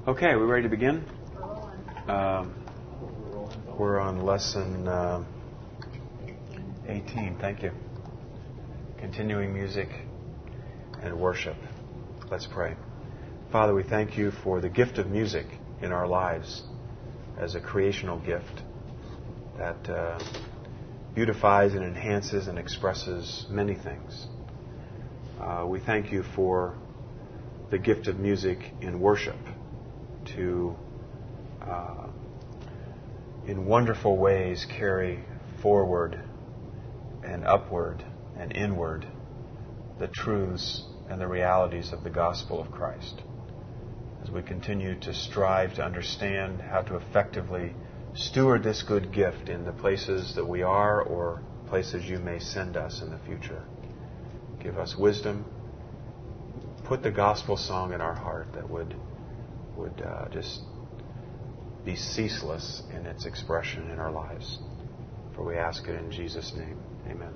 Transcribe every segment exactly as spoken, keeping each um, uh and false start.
Okay, we ready to begin? Um, we're on lesson uh, eighteen. Thank you. Continuing music and worship. Let's pray. Father, we thank you for the gift of music in our lives as a creational gift that uh, beautifies and enhances and expresses many things. Uh, we thank you for the gift of music in worship to, uh, in wonderful ways, carry forward and upward and inward the truths and the realities of the gospel of Christ. As we continue to strive to understand how to effectively steward this good gift in the places that we are or places you may send us in the future. Give us wisdom. Put the gospel song in our heart that would would uh, just be ceaseless in its expression in our lives. For we ask it in Jesus' name. Amen.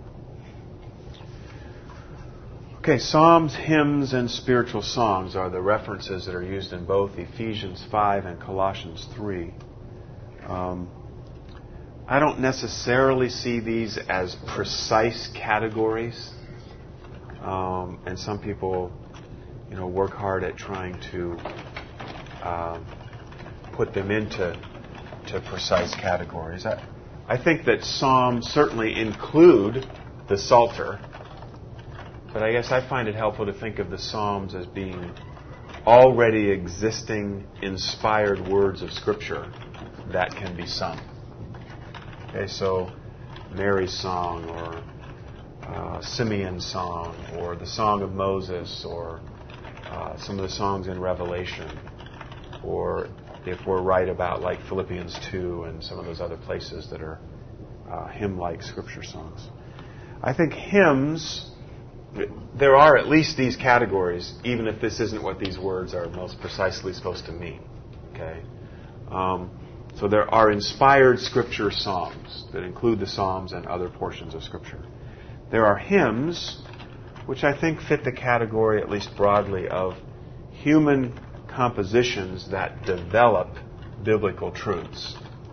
Okay, psalms, hymns, and spiritual songs are the references that are used in both Ephesians five and Colossians three. Um, I don't necessarily see these as precise categories. Um, and some people, you know, work hard at trying to uh, put them into to precise categories. I, I think that psalms certainly include the Psalter, but I guess I find it helpful to think of the psalms as being already existing, inspired words of Scripture that can be sung. Okay, so Mary's song, or uh, Simeon's song, or the Song of Moses, or uh, some of the songs in Revelation, or if we're right about like Philippians two and some of those other places that are uh, hymn-like Scripture songs. I think hymns, there are at least these categories, even if this isn't what these words are most precisely supposed to mean. Okay, um, so there are inspired Scripture songs that include the Psalms and other portions of Scripture. There are hymns, which I think fit the category, at least broadly, of human compositions that develop biblical truths.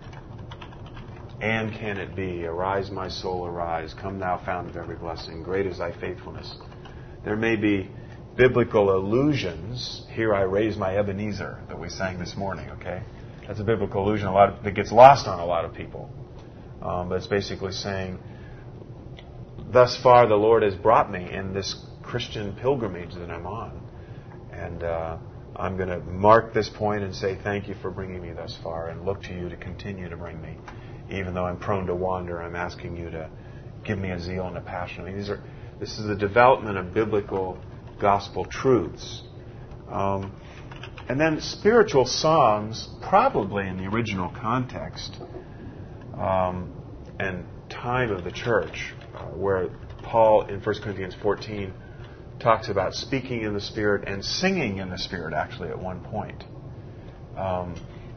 And can it be? Arise, my soul, arise. Come, thou fount of every blessing. Great is thy faithfulness. There may be biblical allusions. Here I raise my Ebenezer, that we sang this morning, okay? That's a biblical allusion a lot of, that gets lost on a lot of people. Um, but it's basically saying, thus far the Lord has brought me in this Christian pilgrimage that I'm on. And uh, I'm going to mark this point and say thank you for bringing me thus far, and look to you to continue to bring me. Even though I'm prone to wander, I'm asking you to give me a zeal and a passion. I mean, these are, this is the development of biblical gospel truths. Um, and then spiritual songs, probably in the original context um, and time of the church, uh, where Paul in First Corinthians fourteen talks about speaking in the Spirit and singing in the Spirit, actually, at one point. Um,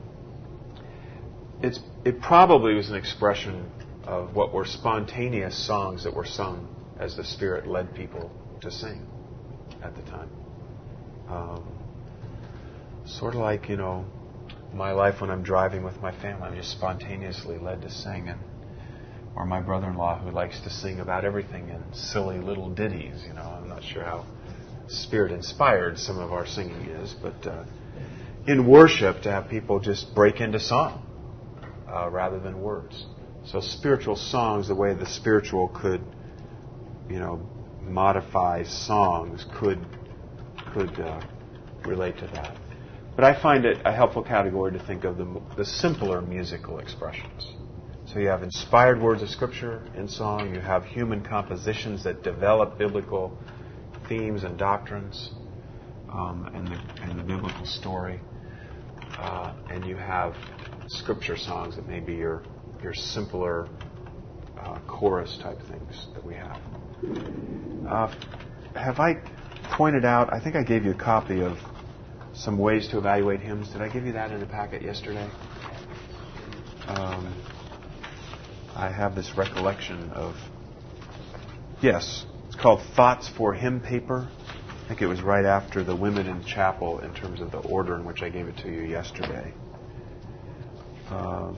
it's, it probably was an expression of what were spontaneous songs that were sung as the Spirit led people to sing at the time. Um, sort of like, you know, my life when I'm driving with my family, I'm just spontaneously led to sing. And or my brother-in-law who likes to sing about everything in silly little ditties. You know, I'm not sure how Spirit-inspired some of our singing is, but uh, in worship, to have people just break into song uh, rather than words. So spiritual songs, the way the spiritual could, you know, modify songs, could could uh, relate to that. But I find it a helpful category to think of the, the simpler musical expressions. So you have inspired words of Scripture in song. You have human compositions that develop biblical themes and doctrines um, and, the, and the biblical story. Uh, and you have Scripture songs that may be your, your simpler uh, chorus type things that we have. Uh, have I pointed out, I think I gave you a copy of some ways to evaluate hymns. Did I give you that in the packet yesterday? Um, I have this recollection of, yes, it's called Thoughts for Hymn Paper. think it was right after the women in chapel in terms of the order in which I gave it to you yesterday. Uh,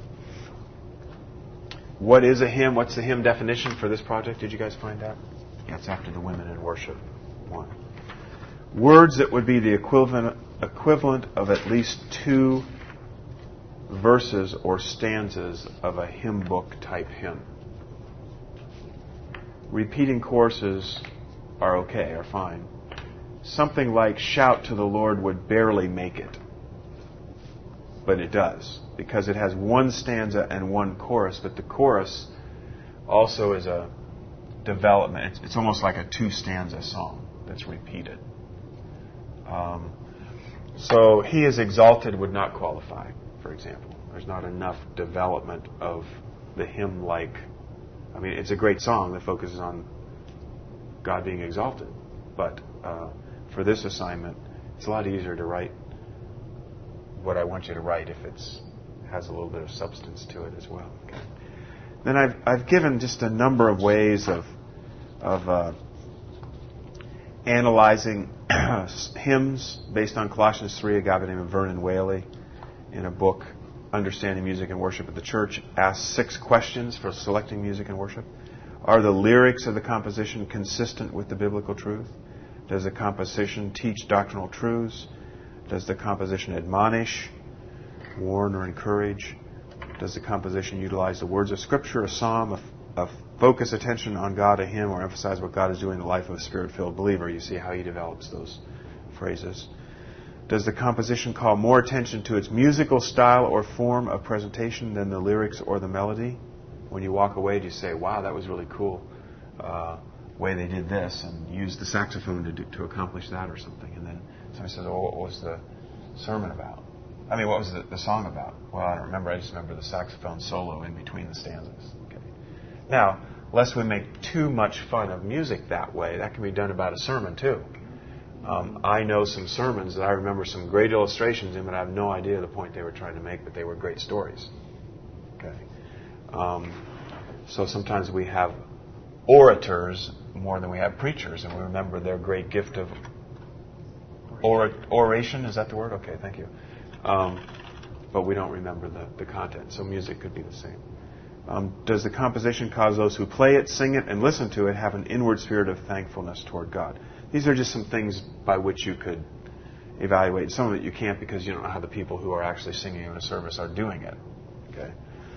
what is a hymn? What's the hymn definition for this project? Did you guys find out? Yeah, it's after the women in worship one. Words that would be the equivalent equivalent of at least two verses or stanzas of a hymn book type hymn. Repeating choruses are okay, are fine. Something like "Shout to the Lord" would barely make it. But it does, because it has one stanza and one chorus, but the chorus also is a development. It's, it's almost like a two-stanza song that's repeated. Um, so "He is exalted" would not qualify, for example. There's not enough development of the hymn-like. I mean, it's a great song that focuses on God being exalted, but uh, for this assignment, it's a lot easier to write what I want you to write if it's has a little bit of substance to it as well. Okay. Then I've I've given just a number of ways of of uh, analyzing hymns based on Colossians three. A guy by the name of Vernon Whaley, in a book, Understanding Music and Worship at the Church, asks six questions for selecting music and worship. Are the lyrics of the composition consistent with the biblical truth? Does the composition teach doctrinal truths? Does the composition admonish, warn, or encourage? Does the composition utilize the words of Scripture, a psalm, a, a focus attention on God, a hymn, or emphasize what God is doing in the life of a Spirit-filled believer? You see how he develops those phrases. Does the composition call more attention to its musical style or form of presentation than the lyrics or the melody? When you walk away, do you say, wow, that was really cool, uh, way they did this, and used the saxophone to do, to accomplish that or something? And then somebody says, oh, what was the sermon about? I mean, what was the, the song about? Well, I don't remember. I just remember the saxophone solo in between the stanzas. Okay. Now, lest we make too much fun of music that way, that can be done about a sermon too. Um, I know some sermons that I remember some great illustrations in, but I have no idea the point they were trying to make, but they were great stories. Okay. Um, so sometimes we have orators more than we have preachers, and we remember their great gift of or, oration. Is that the word? Okay, thank you. Um, but we don't remember the, the content, so music could be the same. Um, does the composition cause those who play it, sing it, and listen to it have an inward spirit of thankfulness toward God? These are just some things by which you could evaluate. Some of it you can't because you don't know how the people who are actually singing in a service are doing it. Okay.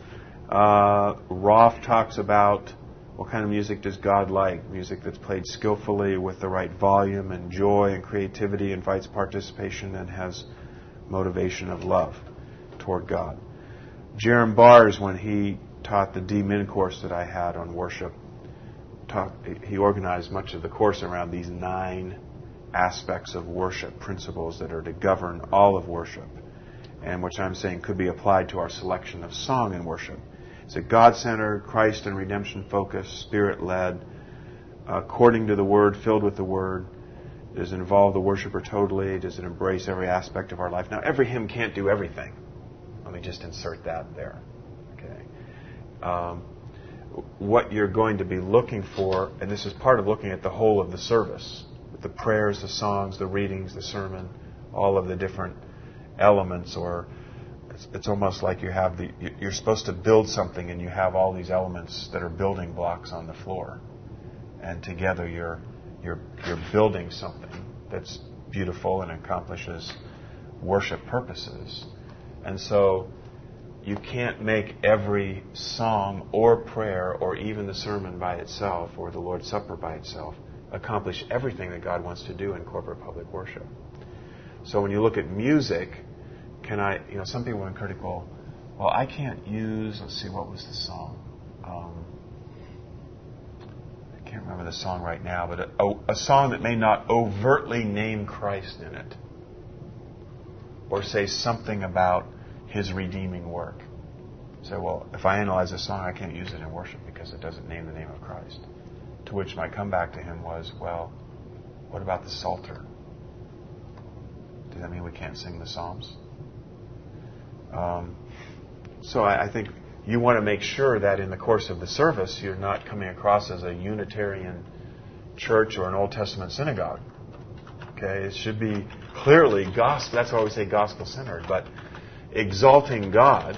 Uh, Roth talks about what kind of music does God like? Music that's played skillfully with the right volume and joy and creativity, invites participation, and has motivation of love toward God. Jerram Bars, when he taught the D-Min course that I had on worship, Talk, he organized much of the course around these nine aspects of worship, principles that are to govern all of worship, and which I'm saying could be applied to our selection of song in worship. Is it God-centered, Christ and redemption focused, Spirit-led, according to the Word, filled with the Word? Does it involve the worshiper totally? Does it embrace every aspect of our life? Now, every hymn can't do everything. Let me just insert that there. Okay. Um, what you're going to be looking for, and this is part of looking at the whole of the service, with the prayers, the songs, the readings, the sermon, all of the different elements, or it's, it's almost like you have the, you're supposed to build something and you have all these elements that are building blocks on the floor, and together you're you're you're building something that's beautiful and accomplishes worship purposes. And so you can't make every song or prayer or even the sermon by itself or the Lord's Supper by itself accomplish everything that God wants to do in corporate public worship. So when you look at music, can I, you know, some people are critical, well, I can't use, let's see, what was the song? Um, I can't remember the song right now, but a, a song that may not overtly name Christ in it or say something about His redeeming work. So, well, if I analyze a song, I can't use it in worship because it doesn't name the name of Christ. To which my comeback to him was, well, what about the Psalter? Does that mean we can't sing the Psalms? Um, so I, I think you want to make sure that in the course of the service, you're not coming across as a Unitarian church or an Old Testament synagogue. Okay, it should be clearly gospel. That's why we say gospel-centered. But exalting God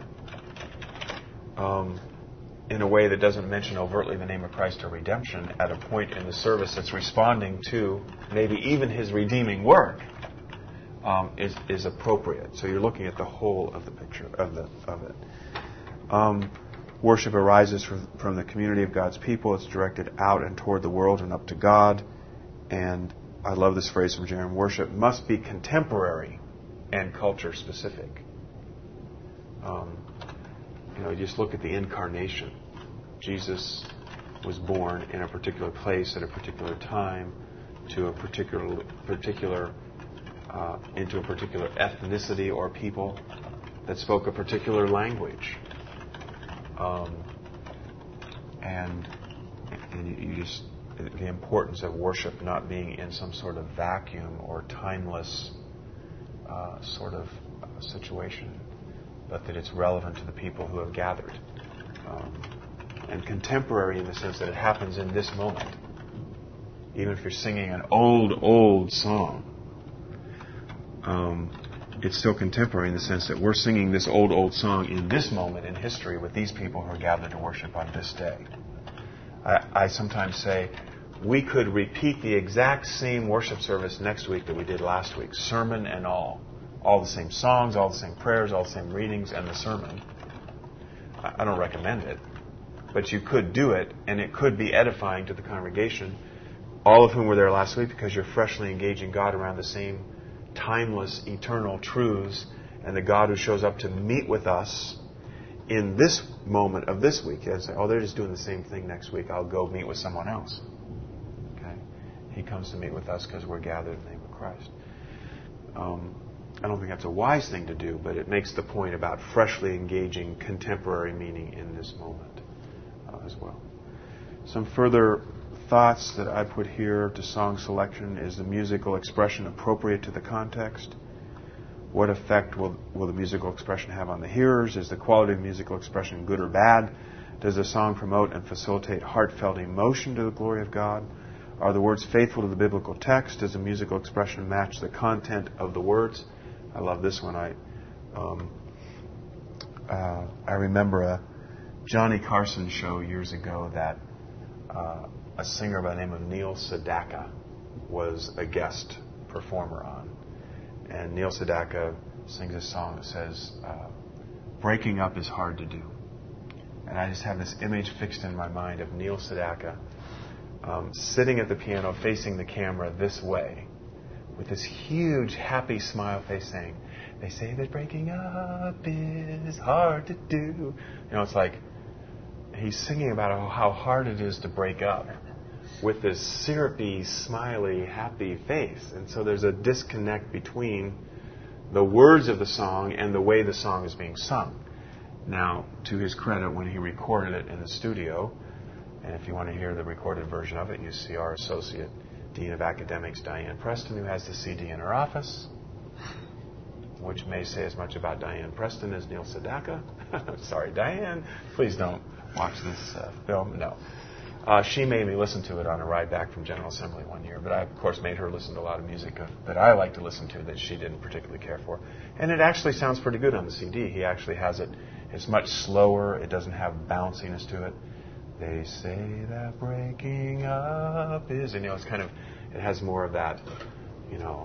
um, in a way that doesn't mention overtly the name of Christ or redemption at a point in the service that's responding to maybe even His redeeming work um, is is appropriate. So you're looking at the whole of the picture of the of it. Um, worship arises from, from the community of God's people. It's directed out and toward the world and up to God. And I love this phrase from Jeremy. Worship must be contemporary and culture specific. Um, you know, just look at the incarnation. Jesus was born in a particular place at a particular time, to a particular particular uh, into a particular ethnicity or people that spoke a particular language, um, and and you, you just the importance of worship not being in some sort of vacuum or timeless uh, sort of uh, situation, but that it's relevant to the people who have gathered. Um, and contemporary in the sense that it happens in this moment. Even if you're singing an old, old song, um, it's still contemporary in the sense that we're singing this old, old song in this moment in history with these people who are gathered to worship on this day. I, I sometimes say, we could repeat the exact same worship service next week that we did last week, sermon and all. All the same songs, all the same prayers, all the same readings, and the sermon. I, I don't recommend it. But you could do it, and it could be edifying to the congregation, all of whom were there last week, because you're freshly engaging God around the same timeless, eternal truths, and the God who shows up to meet with us in this moment of this week. You say, oh, they're just doing the same thing next week. I'll go meet with someone else. Okay? He comes to meet with us because we're gathered in the name of Christ. Um, I don't think that's a wise thing to do, but it makes the point about freshly engaging contemporary meaning in this moment as well. Some further thoughts that I put here to song selection: is the musical expression appropriate to the context? What effect will, will the musical expression have on the hearers? Is the quality of musical expression good or bad? Does the song promote and facilitate heartfelt emotion to the glory of God? Are the words faithful to the biblical text? Does the musical expression match the content of the words? I love this one. I um, uh, I remember a Johnny Carson show years ago that uh, a singer by the name of Neil Sedaka was a guest performer on. And Neil Sedaka sings a song that says, uh, breaking up is hard to do. And I just have this image fixed in my mind of Neil Sedaka um, sitting at the piano facing the camera this way with this huge happy smile face saying, they say that breaking up is hard to do. You know, it's like he's singing about how hard it is to break up with this syrupy, smiley, happy face. And so there's a disconnect between the words of the song and the way the song is being sung. Now, to his credit, when he recorded it in the studio, and if you want to hear the recorded version of it, you see our Associate Dean of Academics, Diane Preston, who has the C D in her office, which may say as much about Diane Preston as Neil Sedaka. Sorry, Diane. Please don't watch this uh, film. No. Uh, she made me listen to it on a ride back from General Assembly one year, but I, of course, made her listen to a lot of music uh, that I like to listen to that she didn't particularly care for. And it actually sounds pretty good on the C D. He actually has it. It's much slower. It doesn't have bounciness to it. They say that breaking up is... And, you know, it's kind of... It has more of that, you know,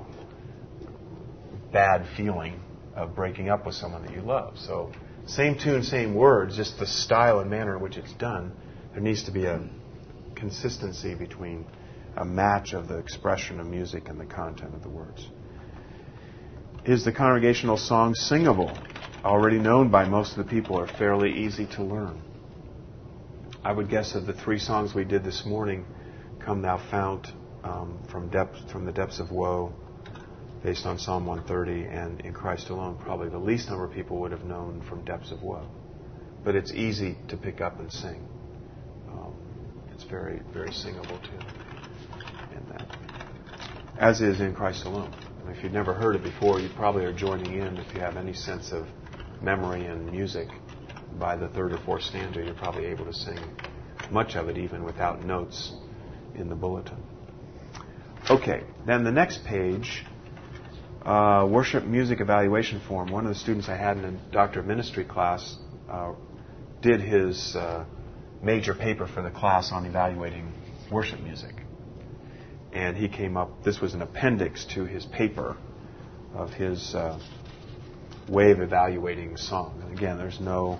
bad feeling of breaking up with someone that you love. So, same tune, same words, just the style and manner in which it's done. There needs to be a consistency between a match of the expression of music and the content of the words. Is the congregational song singable? Already known by most of the people, are fairly easy to learn. I would guess of the three songs we did this morning, Come Thou Fount, um, from depth, from the Depths of Woe, based on Psalm one thirty, and In Christ Alone, probably the least number of people would have known from Depths of Woe. But it's easy to pick up and sing. Um, it's very, very singable too. In that. As is In Christ Alone. And if you've never heard it before, you probably are joining in. If you have any sense of memory and music, by the third or fourth stanza, you're probably able to sing much of it even without notes in the bulletin. Okay, then the next page, uh, worship music evaluation form. One of the students I had in a Doctor of Ministry class uh, did his uh, major paper for the class on evaluating worship music. And he came up, this was an appendix to his paper of his uh, way of evaluating songs. And again, there's no,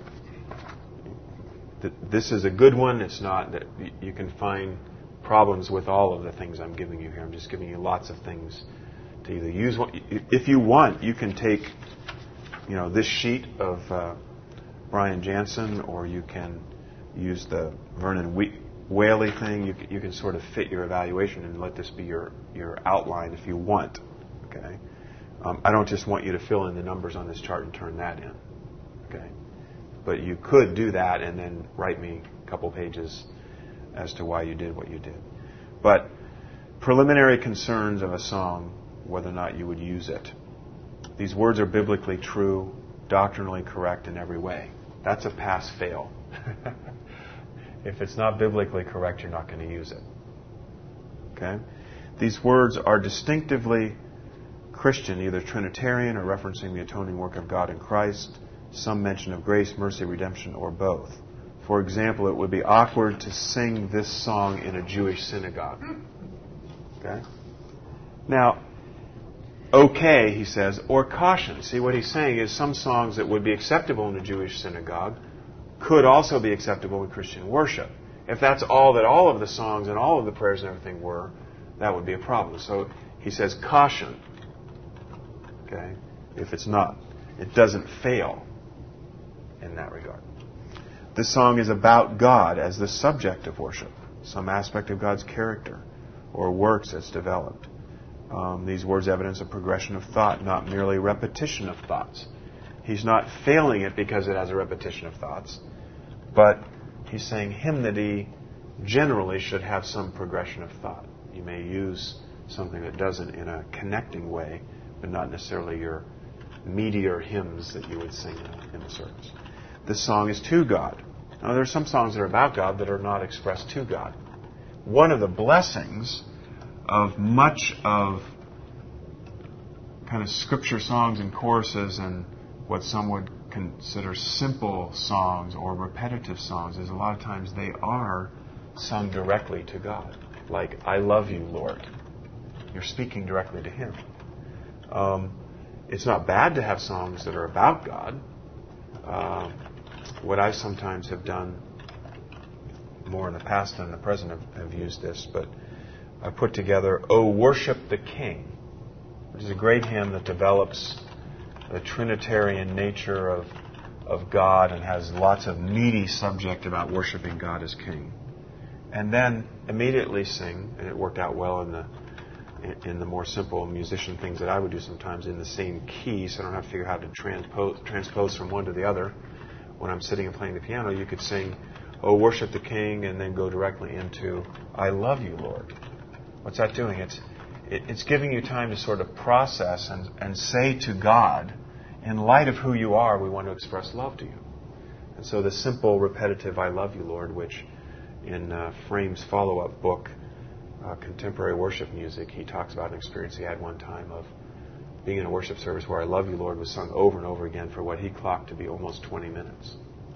th- this is a good one. It's not that you can find problems with all of the things I'm giving you here. I'm just giving you lots of things to either use. If you want, you can take, you know, this sheet of uh, Brian Jansen, or you can use the Vernon we- Whaley thing. You can, you can sort of fit your evaluation and let this be your, your outline if you want. Okay, um, I don't just want you to fill in the numbers on this chart and turn that in. Okay, but you could do that and then write me a couple pages as to why you did what you did. But preliminary concerns of a song, whether or not you would use it. These words are biblically true, doctrinally correct in every way. That's a pass-fail. If it's not biblically correct, you're not going to use it. Okay? These words are distinctively Christian, either Trinitarian or referencing the atoning work of God in Christ, some mention of grace, mercy, redemption, or both. For example, it would be awkward to sing this song in a Jewish synagogue. Okay? Now, okay, he says, or caution. See, what he's saying is some songs that would be acceptable in a Jewish synagogue could also be acceptable in Christian worship. If that's all that all of the songs and all of the prayers and everything were, that would be a problem. So he says caution. Okay? If it's not. It doesn't fail in that regard. This song is about God as the subject of worship, some aspect of God's character or works that's developed. Um, these words evidence a progression of thought, not merely repetition of thoughts. He's not failing it because it has a repetition of thoughts, but he's saying hymnody generally should have some progression of thought. You may use something that doesn't in a connecting way, but not necessarily your meatier hymns that you would sing in a service. This song is to God. Now, there are some songs that are about God that are not expressed to God. One of the blessings of much of kind of scripture songs and choruses and what some would consider simple songs or repetitive songs is a lot of times they are sung directly to God. Like, I love you, Lord. You're speaking directly to Him. Um, it's not bad to have songs that are about God. Uh, what I sometimes have done, more in the past than in the present, have, have used this, but I put together, O Worship the King, which is a great hymn that develops the Trinitarian nature of, of God and has lots of meaty subject about worshiping God as King. And then immediately sing, and it worked out well in the in the more simple musician things that I would do sometimes in the same key, so I don't have to figure out how to transpose, transpose from one to the other. When I'm sitting and playing the piano, you could sing, Oh, worship the King, and then go directly into, I love you, Lord. What's that doing? It's it, it's giving you time to sort of process and, and say to God, in light of who you are, we want to express love to you. And so the simple, repetitive, I love you, Lord, which in uh, Frame's follow-up book, uh, Contemporary Worship Music, he talks about an experience he had one time of being in a worship service where I love you, Lord was sung over and over again for what he clocked to be almost twenty minutes.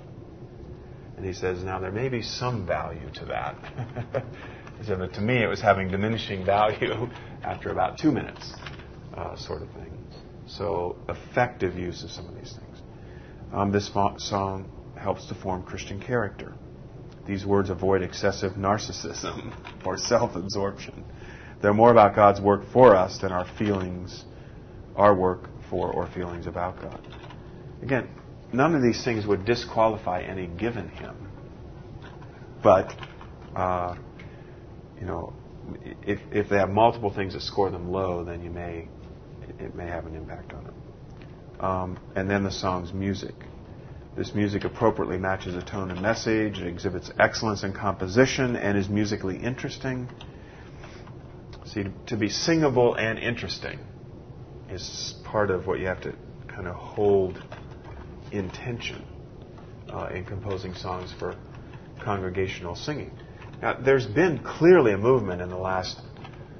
And he says, now there may be some value to that. He said, but to me it was having diminishing value after about two minutes, uh, sort of thing. So effective use of some of these things. Um, this fo- song helps to form Christian character. These words avoid excessive narcissism or self-absorption. They're more about God's work for us than our feelings, our work for or feelings about God. Again, none of these things would disqualify any given hymn. But, uh, you know, if if they have multiple things that score them low, then you may it may have an impact on them. Um, and then the song's music. This music appropriately matches the tone and message. It exhibits excellence in composition and is musically interesting. See, to be singable and interesting is part of what you have to kind of hold in tension uh, in composing songs for congregational singing. Now, there's been clearly a movement in the last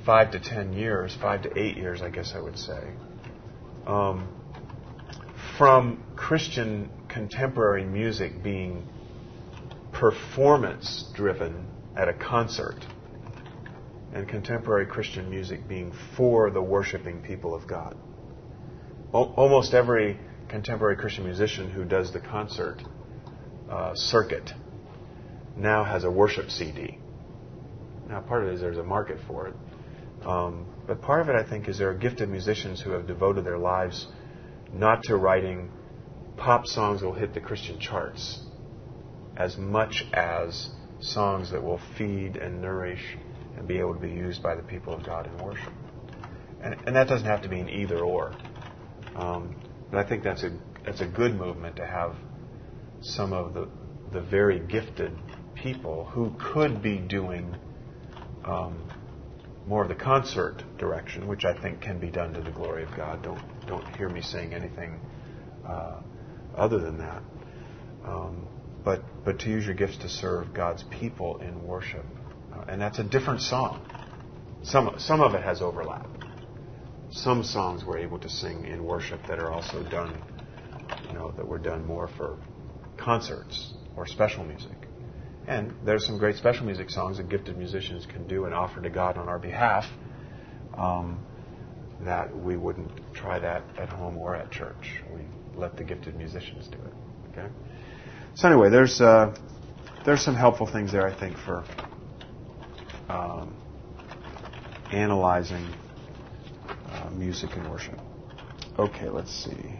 five to ten years, five to eight years, I guess I would say, um, from Christian contemporary music being performance-driven at a concert and contemporary Christian music being for the worshiping people of God. O- almost every contemporary Christian musician who does the concert uh, circuit now has a worship C D. Now, part of it is there's a market for it. Um, but part of it, I think, is there are gifted musicians who have devoted their lives not to writing pop songs that will hit the Christian charts as much as songs that will feed and nourish and be able to be used by the people of God in worship. And, and that doesn't have to be an either or. Um, but I think that's a that's a good movement to have some of the the very gifted people who could be doing um, more of the concert direction, which I think can be done to the glory of God. Don't don't hear me saying anything uh, other than that. Um, but but to use your gifts to serve God's people in worship, uh, and that's a different song. Some some of it has overlap. Some songs we're able to sing in worship that are also done, you know, that were done more for concerts or special music. And there's some great special music songs that gifted musicians can do and offer to God on our behalf um, that we wouldn't try that at home or at church. We let the gifted musicians do it. Okay. So anyway, there's uh, there's some helpful things there, I think, for um, analyzing uh, music and worship. Okay, let's see.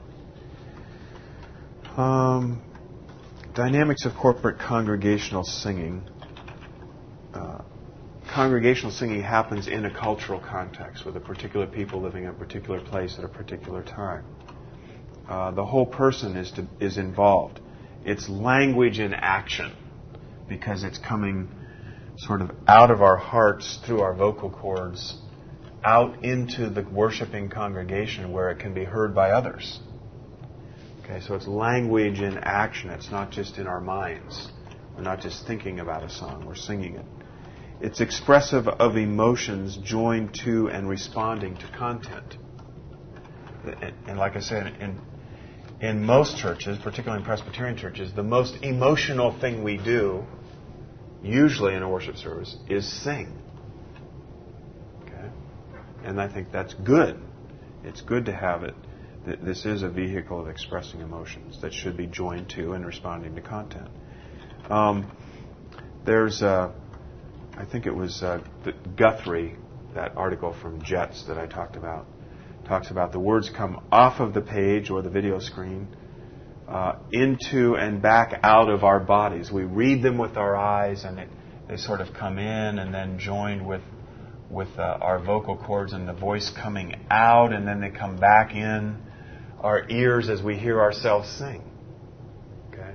Um, dynamics of corporate congregational singing. Uh, congregational singing happens in a cultural context with a particular people living in a particular place at a particular time. Uh, the whole person is to, is involved. It's language in action because it's coming sort of out of our hearts through our vocal cords out into the worshiping congregation where it can be heard by others. Okay, so it's language in action. It's not just in our minds. We're not just thinking about a song. We're singing it. It's expressive of emotions joined to and responding to content. And, and like I said, in, in most churches, particularly in Presbyterian churches, the most emotional thing we do, usually in a worship service, is sing. Okay? And I think that's good. It's good to have it. This is a vehicle of expressing emotions that should be joined to and responding to content. Um, there's, uh, I think it was uh, Guthrie, that article from Jets that I talked about, talks about the words come off of the page or the video screen uh, into and back out of our bodies. We read them with our eyes, and it, they sort of come in and then join with with uh, our vocal cords and the voice coming out, and then they come back in our ears as we hear ourselves sing. Okay,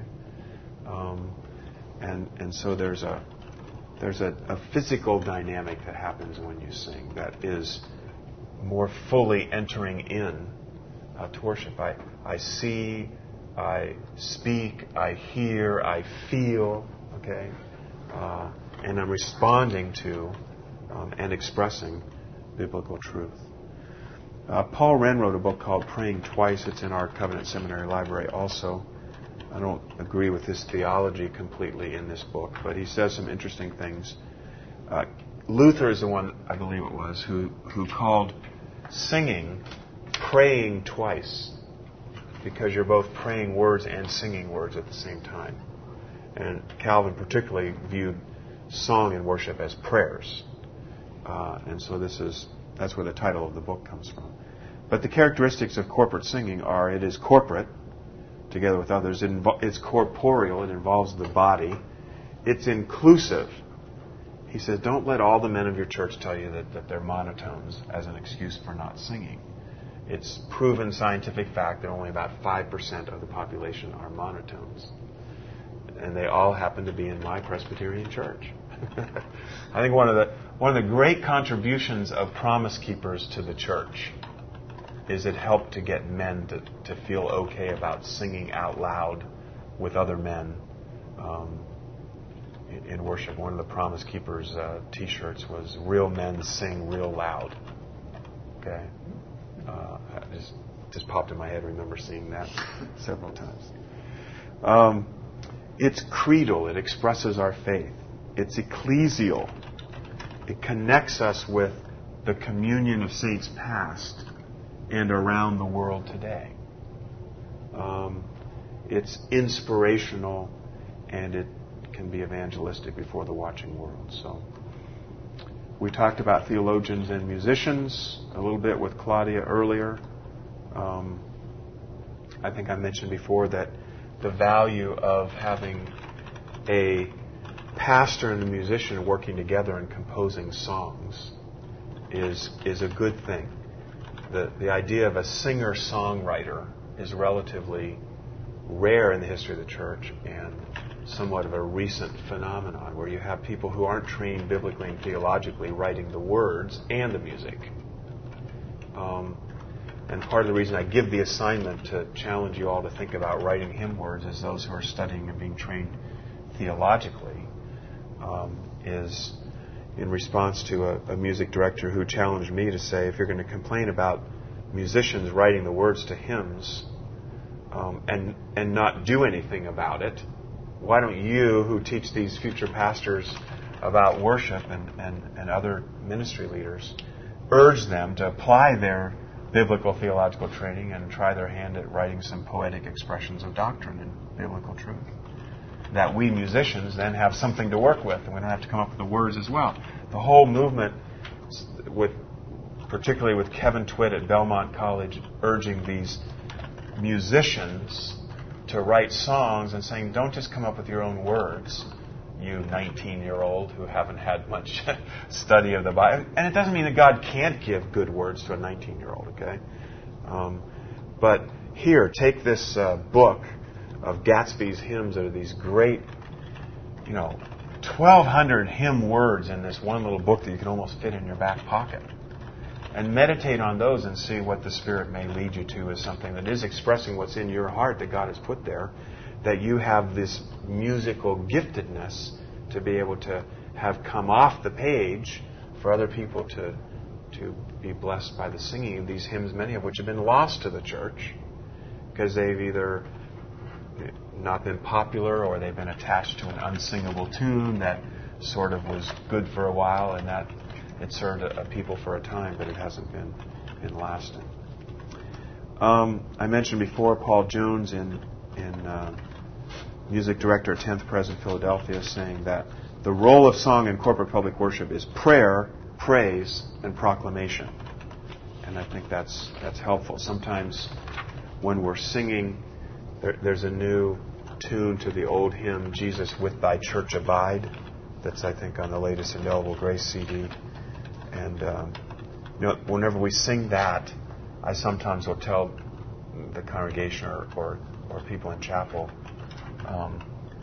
um, and and so there's a there's a, a physical dynamic that happens when you sing that is more fully entering in uh, to worship. I I see, I speak, I hear, I feel. Okay, uh, and I'm responding to um, and expressing biblical truth. Uh, Paul Wren wrote a book called Praying Twice. It's in our Covenant Seminary library also. I don't agree with his theology completely in this book, but he says some interesting things. Uh, Luther is the one, I believe it was, who, who called singing praying twice, because you're both praying words and singing words at the same time. And Calvin particularly viewed song and worship as prayers. Uh, and so this is that's where the title of the book comes from. But the characteristics of corporate singing are it is corporate, together with others. It invo- it's corporeal. It involves the body. It's inclusive. He says, don't let all the men of your church tell you that, that they're monotones as an excuse for not singing. It's proven scientific fact that only about five percent of the population are monotones. And they all happen to be in my Presbyterian church. I think one of the one of the great contributions of Promise Keepers to the church is it helped to get men to, to feel okay about singing out loud with other men um, in, in worship. One of the Promise Keepers uh, T-shirts was "Real men sing real loud." Okay, uh, just just popped in my head. I remember seeing that several times. Um, it's creedal. It expresses our faith. It's ecclesial. It connects us with the communion of saints past and around the world today. Um, it's inspirational, and it can be evangelistic before the watching world. So, we talked about theologians and musicians a little bit with Claudia earlier. Um, I think I mentioned before that the value of having a pastor and a musician working together and composing songs is is a good thing. The the idea of a singer-songwriter is relatively rare in the history of the church and somewhat of a recent phenomenon, where you have people who aren't trained biblically and theologically writing the words and the music. Um, and part of the reason I give the assignment to challenge you all to think about writing hymn words as those who are studying and being trained theologically um, is in response to a, a music director who challenged me to say, if you're going to complain about musicians writing the words to hymns um, and and not do anything about it, why don't you, who teach these future pastors about worship and, and, and other ministry leaders, urge them to apply their biblical theological training and try their hand at writing some poetic expressions of doctrine and biblical truth? That we musicians then have something to work with, and we don't have to come up with the words as well. The whole movement, with particularly with Kevin Twitt at Belmont College, urging these musicians to write songs and saying, don't just come up with your own words, you nineteen-year-old who haven't had much study of the Bible. And it doesn't mean that God can't give good words to a nineteen-year-old, okay? Um, but here, take this uh, book of Gatsby's hymns that are these great, you know, twelve hundred hymn words in this one little book that you can almost fit in your back pocket. And meditate on those and see what the Spirit may lead you to as something that is expressing what's in your heart that God has put there, that you have this musical giftedness to be able to have come off the page for other people to, to be blessed by the singing of these hymns, many of which have been lost to the church because they've either not been popular or they've been attached to an unsingable tune that sort of was good for a while and that it served a, a people for a time, but it hasn't been, been lasting. Um, I mentioned before Paul Jones, in, in uh, music director at tenth Pres in Philadelphia, saying that the role of song in corporate public worship is prayer, praise, and proclamation. And I think that's that's helpful. Sometimes when we're singing, there, there's a new tune to the old hymn, Jesus with Thy Church Abide. That's, I think, on the latest Indelible Grace C D. And um, you know, whenever we sing that, I sometimes will tell the congregation or, or, or people in chapel, um,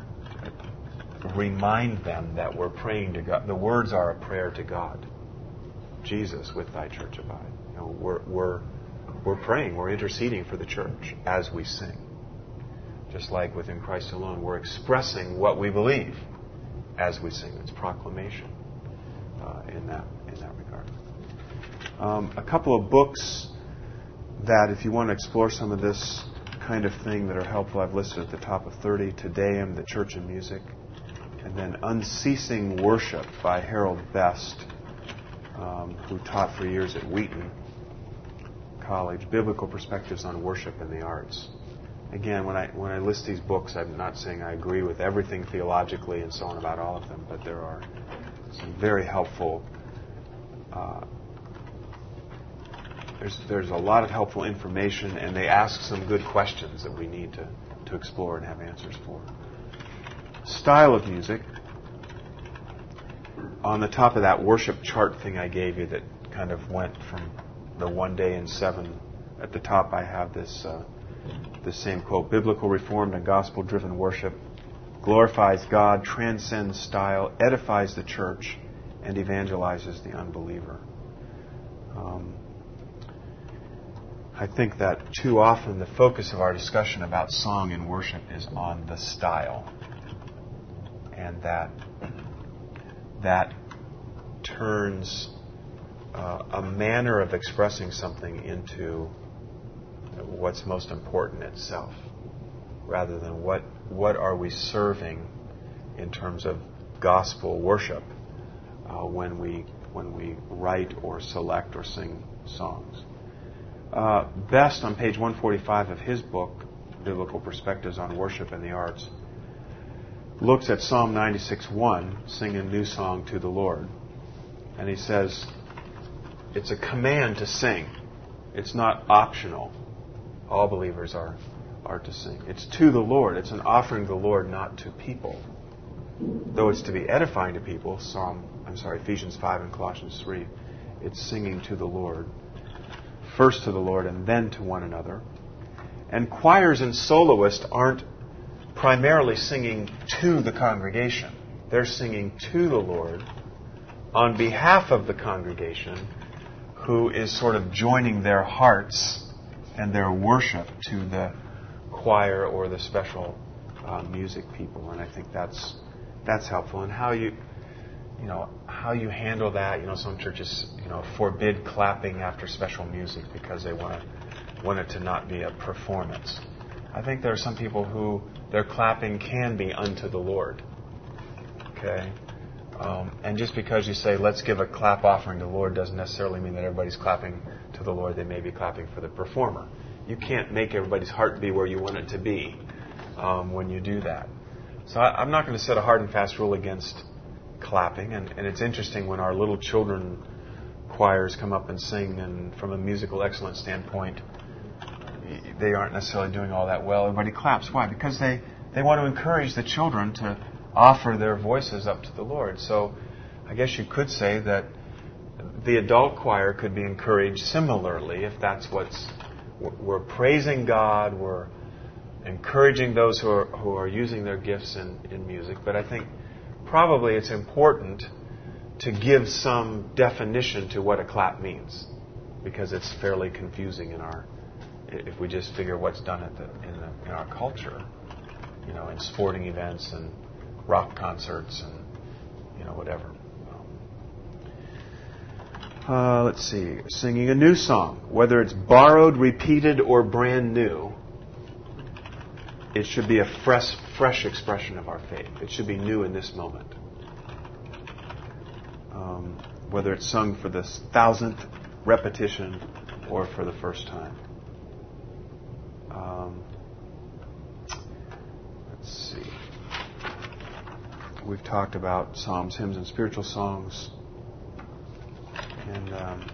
remind them that we're praying to God. The words are a prayer to God. Jesus, with Thy church abide. You know, we're we're we're praying, we're interceding for the church as we sing. Just like within Christ alone, we're expressing what we believe as we sing. It's proclamation uh, in that in that regard. Um, a couple of books that, if you want to explore some of this kind of thing, that are helpful, I've listed at the top of thirty. Te Deum, The Church and Music, and then Unceasing Worship by Harold Best, um, who taught for years at Wheaton College, Biblical Perspectives on Worship and the Arts. Again, when I when I list these books, I'm not saying I agree with everything theologically and so on about all of them, but there are some very helpful. Uh, there's there's a lot of helpful information, and they ask some good questions that we need to, to explore and have answers for. Style of music. On the top of that worship chart thing I gave you that kind of went from the one day in seven, at the top I have this uh, this same quote: biblical, reformed, and gospel-driven worship glorifies God, transcends style, edifies the church, and evangelizes the unbeliever. Um, I think that too often the focus of our discussion about song and worship is on the style, and that that turns uh, a manner of expressing something into what's most important itself, rather than what what are we serving in terms of gospel worship uh, when we when we write or select or sing songs. Uh, Best, on page one forty-five of his book, Biblical Perspectives on Worship and the Arts, looks at Psalm ninety-six one, sing a new song to the Lord. And he says, it's a command to sing. It's not optional. All believers are, are to sing. It's to the Lord. It's an offering to the Lord, not to people. Though it's to be edifying to people, Psalm, I'm sorry, Ephesians five and Colossians three, it's singing to the Lord. First to the Lord and then to one another. And choirs and soloists aren't primarily singing to the congregation. They're singing to the Lord on behalf of the congregation, who is sort of joining their hearts and their worship to the choir or the special uh, music people. And I think that's that's helpful. And how you you know how you handle that. You know, some churches you know forbid clapping after special music because they want to want it to not be a performance. I think there are some people who their clapping can be unto the Lord. Okay. Um, and just because you say, let's give a clap offering to the Lord, doesn't necessarily mean that everybody's clapping to the Lord. They may be clapping for the performer. You can't make everybody's heart be where you want it to be um, when you do that. So I, I'm not going to set a hard and fast rule against clapping. And, and it's interesting when our little children choirs come up and sing, and from a musical excellence standpoint, they aren't necessarily doing all that well. Everybody claps. Why? Because they, they want to encourage the children to offer their voices up to the Lord. So I guess you could say that the adult choir could be encouraged similarly, if that's what's... We're praising God, we're encouraging those who are who are using their gifts in, in music. But I think probably it's important to give some definition to what a clap means, because it's fairly confusing in our... if we just figure what's done at the, in, the, in our culture, you know, in sporting events and rock concerts and, you know, whatever. Uh, let's see. Singing a new song. Whether it's borrowed, repeated, or brand new, it should be a fresh, fresh expression of our faith. It should be new in this moment. Um, whether it's sung for the thousandth repetition or for the first time. Um, let's see. We've talked about psalms, hymns, and spiritual songs. And um,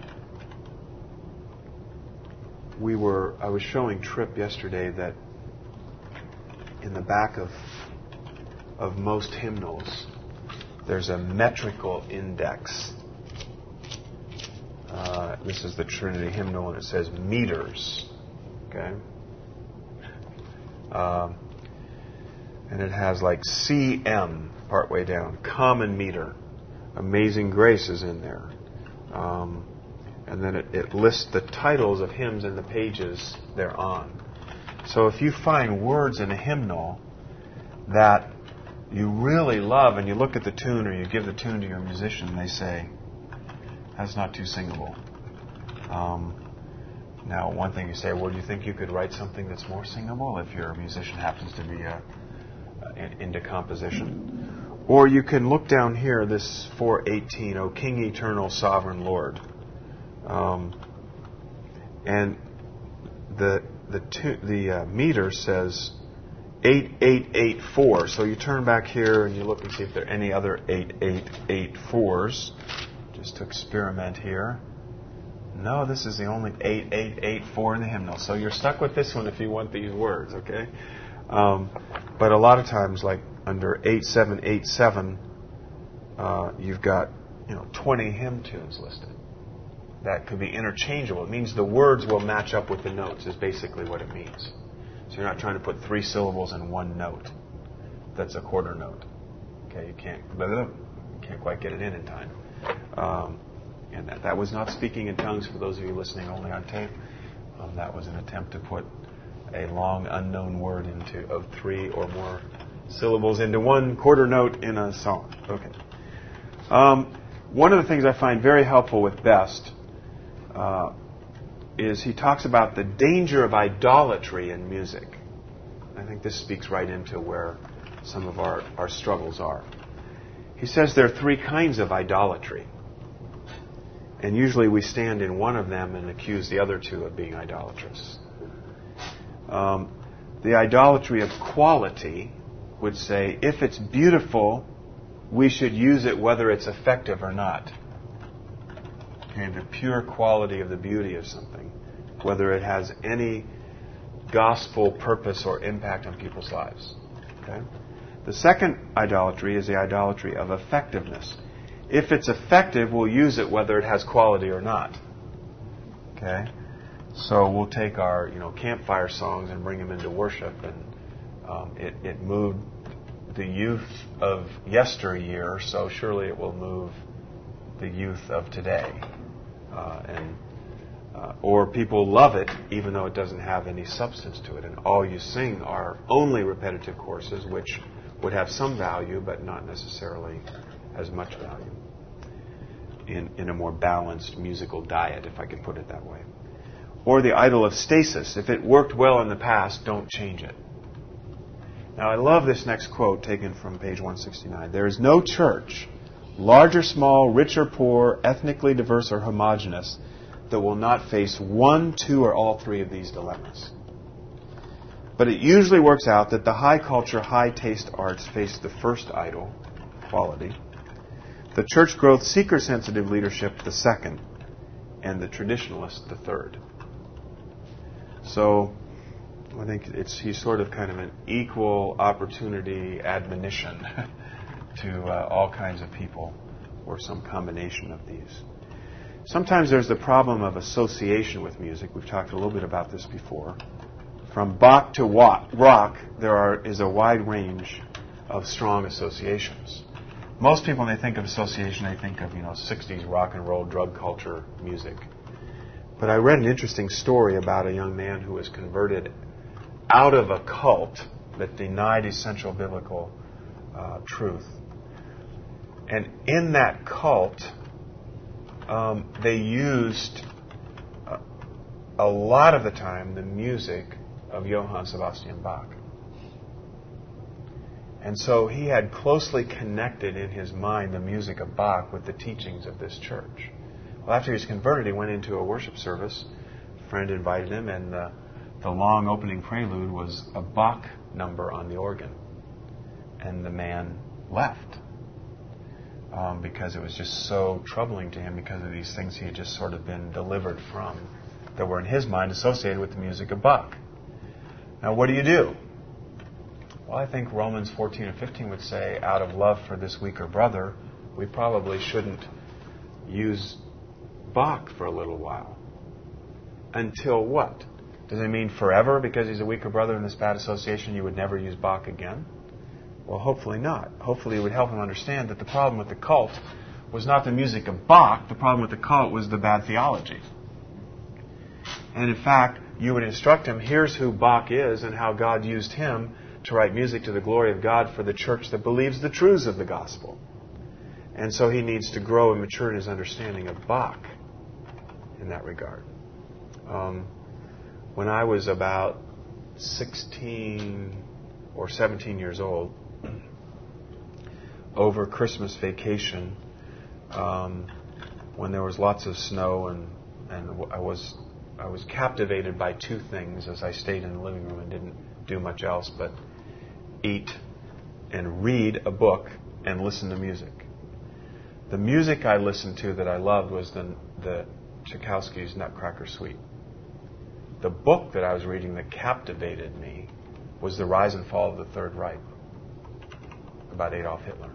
we were, I was showing Tripp yesterday that in the back of of most hymnals, there's a metrical index. Uh, this is the Trinity hymnal, and it says meters. Okay? Um, and it has like C M partway down, common meter. Amazing Grace is in there. Um, and then it, it lists the titles of hymns and the pages they're on. So if you find words in a hymnal that you really love, and you look at the tune or you give the tune to your musician, and they say, that's not too singable. Um, now, one thing you say, well, do you think you could write something that's more singable if your musician happens to be a, a, into composition? Or you can look down here, this four eighteen, O King, Eternal, Sovereign Lord. Um, and the the tu- the uh, meter says eight eight eight four. So you turn back here and you look and see if there are any other eight eight eight fours. Just to experiment here. No, this is the only eight eight eight four in the hymnal. So you're stuck with this one if you want these words, okay? Um, but a lot of times, like under eight seven eight seven, uh, you've got you know twenty hymn tunes listed. That could be interchangeable. It means the words will match up with the notes, is basically what it means. So you're not trying to put three syllables in one note. That's a quarter note. Okay, you can't, you can't quite get it in in time. Um, and that, that was not speaking in tongues for those of you listening only on tape. Um, that was an attempt to put a long unknown word into of three or more syllables into one quarter note in a song. Okay. Um, one of the things I find very helpful with Best uh, is he talks about the danger of idolatry in music. I think this speaks right into where some of our, our struggles are. He says there are three kinds of idolatry. And usually we stand in one of them and accuse the other two of being idolatrous. Um, the idolatry of quality would say, if it's beautiful, we should use it whether it's effective or not. Okay, the pure quality of the beauty of something, whether it has any gospel purpose or impact on people's lives. Okay? The second idolatry is the idolatry of effectiveness. If it's effective, we'll use it whether it has quality or not. Okay? So we'll take our, you know, campfire songs and bring them into worship, and um, it, it moved the youth of yesteryear, so surely it will move the youth of today. Uh, and uh, or people love it even though it doesn't have any substance to it, and all you sing are only repetitive courses, which would have some value but not necessarily as much value in, in a more balanced musical diet, if I can put it that way. Or the idol of stasis. If it worked well in the past, don't change it. Now, I love this next quote taken from page one sixty-nine. There is no church, large or small, rich or poor, ethnically diverse or homogeneous, that will not face one, two, or all three of these dilemmas. But it usually works out that the high culture, high taste arts face the first idol, quality, the church growth seeker sensitive leadership the second, and the traditionalist the third. So I think it's he's sort of kind of an equal opportunity admonition to uh, all kinds of people, or some combination of these. Sometimes there's the problem of association with music. We've talked a little bit about this before. From Bach to rock, there are, is a wide range of strong associations. Most people, when they think of association, they think of, you know, sixties rock and roll, drug culture music. But I read an interesting story about a young man who was converted out of a cult that denied essential biblical uh, truth. And in that cult, um, they used uh, a lot of the time the music of Johann Sebastian Bach. And so he had closely connected in his mind the music of Bach with the teachings of this church. Well, after he was converted, he went into a worship service. A friend invited him, and the, the long opening prelude was a Bach number on the organ. And the man left um, because it was just so troubling to him because of these things he had just sort of been delivered from that were in his mind associated with the music of Bach. Now, what do you do? Well, I think Romans fourteen and fifteen would say, out of love for this weaker brother, we probably shouldn't use Bach for a little while. Until what? Does it mean forever because he's a weaker brother in this bad association you would never use Bach again? Well, hopefully not. Hopefully it would help him understand that the problem with the cult was not the music of Bach. The problem with the cult was the bad theology. And in fact, you would instruct him, here's who Bach is and how God used him to write music to the glory of God for the church that believes the truths of the gospel. And so he needs to grow and mature in his understanding of Bach in that regard. Um, when I was about sixteen or seventeen years old, over Christmas vacation, um, when there was lots of snow and, and I was I was captivated by two things as I stayed in the living room and didn't do much else but eat and read a book and listen to music. The music I listened to that I loved was the, the Tchaikovsky's Nutcracker Suite. The book that I was reading that captivated me was The Rise and Fall of the Third Reich, about Adolf Hitler.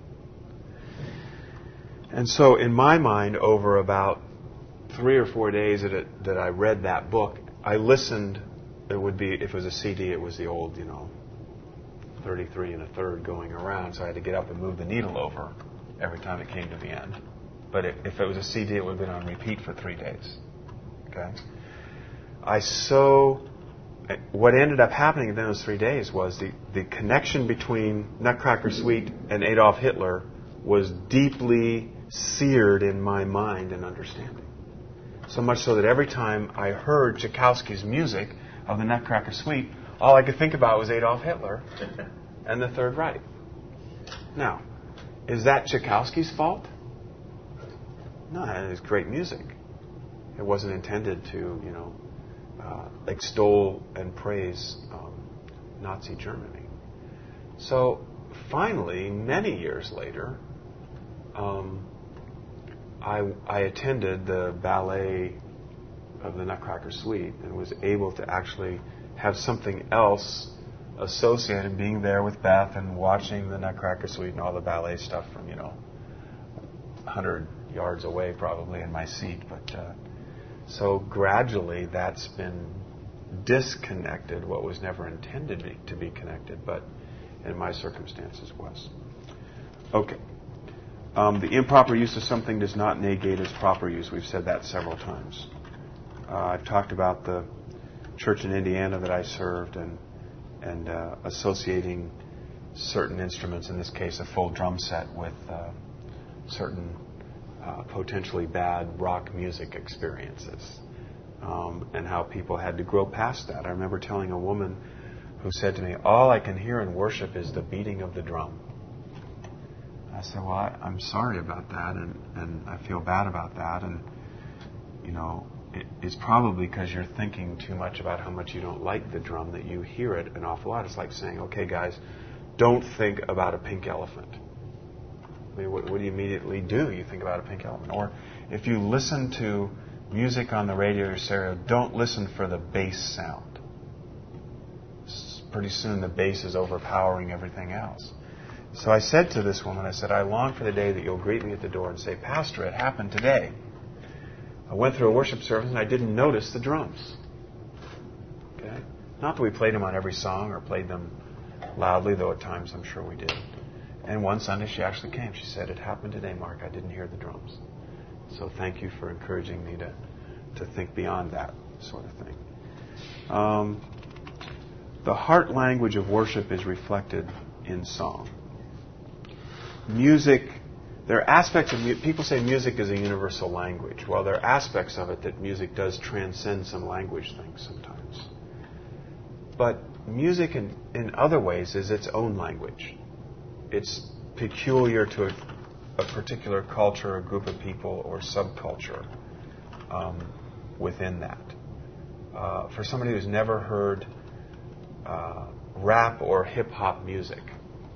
And so in my mind, over about three or four days that, it, that I read that book, I listened. It would be, if it was a C D, it was the old, you know, thirty-three and a third going around, so I had to get up and move the needle over every time it came to the end. But if, if it was a C D, it would have been on repeat for three days. Okay? I so... What ended up happening in those three days was the, the connection between Nutcracker Suite and Adolf Hitler was deeply seared in my mind and understanding. So much so that every time I heard Tchaikovsky's music of the Nutcracker Suite, all I could think about was Adolf Hitler and the Third Reich. Now, is that Tchaikovsky's fault? No, it was great music. It wasn't intended to, you know, uh, extol and praise um, Nazi Germany. So finally, many years later, um, I, I attended the ballet of the Nutcracker Suite and was able to actually have something else associated, being there with Beth and watching the Nutcracker Suite and all the ballet stuff from, you know, one hundred yards away probably in my seat. But uh, so gradually that's been disconnected, what was never intended to be connected, but in my circumstances was. Okay. Um, the improper use of something does not negate its proper use. We've said that several times. Uh, I've talked about the church in Indiana that I served and and uh, associating certain instruments, in this case a full drum set, with uh, certain uh, potentially bad rock music experiences, um, and how people had to grow past that. I remember telling a woman who said to me, all I can hear in worship is the beating of the drum. I said, well, I, I'm sorry about that, and, and I feel bad about that, and, you know, it, it's probably because you're thinking too much about how much you don't like the drum that you hear it an awful lot. It's like saying, okay, guys, don't think about a pink elephant. I mean, what, what do you immediately do? You think about a pink elephant. Or if you listen to music on the radio or stereo, don't listen for the bass sound. Pretty soon the bass is overpowering everything else. So I said to this woman, I said, I long for the day that you'll greet me at the door and say, Pastor, it happened today. I went through a worship service and I didn't notice the drums. Okay? Not that we played them on every song or played them loudly, though at times I'm sure we did. And one Sunday she actually came. She said, it happened today, Mark. I didn't hear the drums. So thank you for encouraging me to, to think beyond that sort of thing. Um, the heart language of worship is reflected in song. Music, there are aspects of music, people say music is a universal language. Well, there are aspects of it that music does transcend some language things sometimes. But music in, in other ways is its own language. It's peculiar to a, a particular culture, a group of people, or subculture um, within that. Uh, for somebody who's never heard uh, rap or hip-hop music,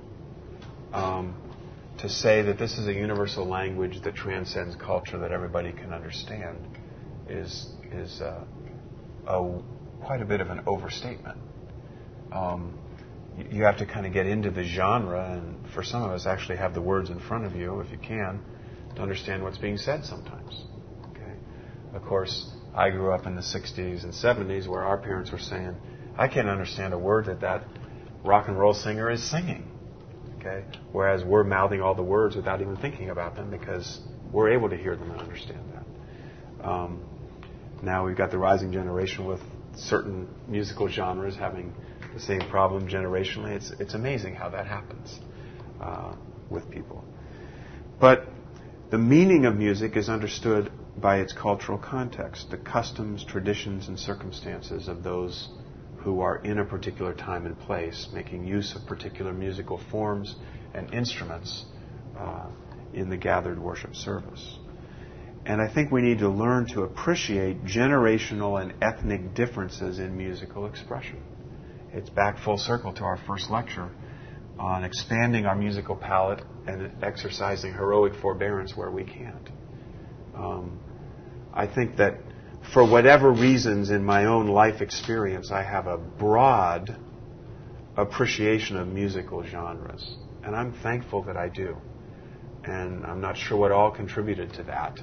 um, to say that this is a universal language that transcends culture that everybody can understand is is uh, a, quite a bit of an overstatement. Um, you, you have to kind of get into the genre, and for some of us, actually have the words in front of you, if you can, to understand what's being said sometimes. Okay? Of course, I grew up in the sixties and seventies where our parents were saying, I can't understand a word that that rock and roll singer is singing. Okay? Whereas we're mouthing all the words without even thinking about them because we're able to hear them and understand that. Um, now we've got the rising generation with certain musical genres having the same problem generationally. It's it's amazing how that happens uh, with people. But the meaning of music is understood by its cultural context, the customs, traditions, and circumstances of those who are in a particular time and place, making use of particular musical forms and instruments uh, in the gathered worship service. And I think we need to learn to appreciate generational and ethnic differences in musical expression. It's back full circle to our first lecture on expanding our musical palette and exercising heroic forbearance where we can't. Um, I think that for whatever reasons in my own life experience, I have a broad appreciation of musical genres. And I'm thankful that I do. And I'm not sure what all contributed to that.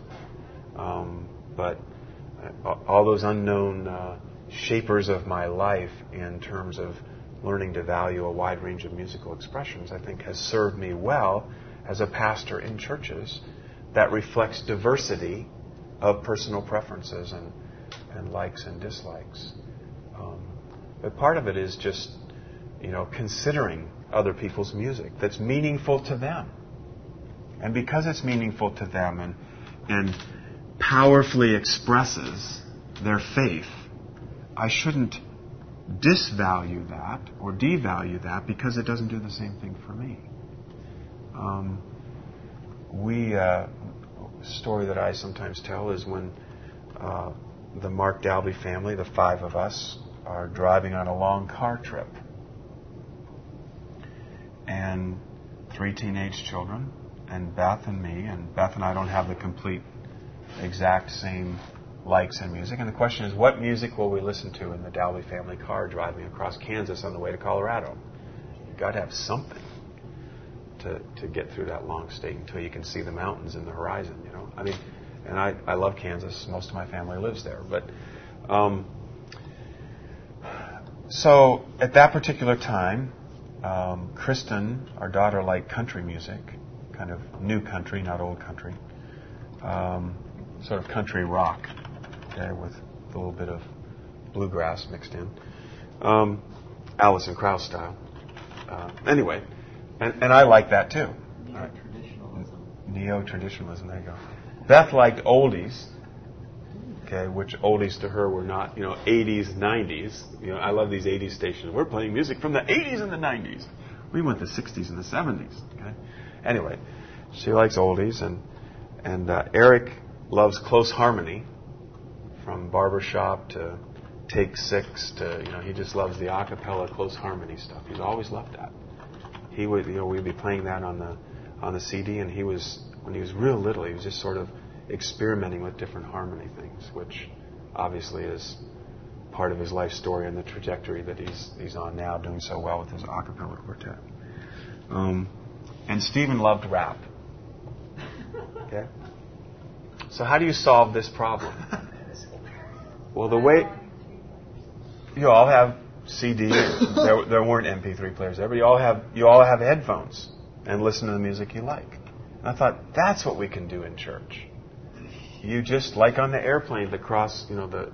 Um, but all those unknown uh, shapers of my life in terms of learning to value a wide range of musical expressions, I think has served me well as a pastor in churches that reflects diversity of personal preferences and, and likes and dislikes. Um, but part of it is just, you know, considering other people's music that's meaningful to them. And because it's meaningful to them and and powerfully expresses their faith, I shouldn't disvalue that or devalue that because it doesn't do the same thing for me. Um, we, uh, story that I sometimes tell is when uh, the Mark Dalby family, the five of us, are driving on a long car trip. And three teenage children, and Beth and me, and Beth and I don't have the complete, exact same likes in music. And the question is, what music will we listen to in the Dalby family car driving across Kansas on the way to Colorado? You've got to have something to to get through that long state until you can see the mountains in the horizon, you know. I mean, and I, I love Kansas. Most of my family lives there. But um, so at that particular time, um, Kristen, our daughter, liked country music, kind of new country, not old country, um, sort of country rock, okay, with a little bit of bluegrass mixed in, um, Alison Krauss style. Uh, anyway, and, and I like that too. Neo-traditionalism. Neo-traditionalism, there you go. Beth liked oldies, okay, which oldies to her were not, you know, eighties, nineties. You know, I love these eighties stations. We're playing music from the eighties and the nineties. We went the sixties and the seventies, okay. Anyway, she likes oldies, and and uh, Eric loves close harmony, from Barbershop to Take Six to, you know, he just loves the a cappella close harmony stuff. He's always loved that. He would, you know, we'd be playing that on the on the C D, and he was, when he was real little, he was just sort of experimenting with different harmony things, which obviously is part of his life story and the trajectory that he's he's on now, doing so well with his a cappella quartet. Um, and Stephen loved rap. Okay? So how do you solve this problem? Well, the way you all have C Ds, there, there weren't M P three players there, but you all have you all have headphones and listen to the music you like. And I thought, that's what we can do in church. You just, like on the airplane that cross, you know, the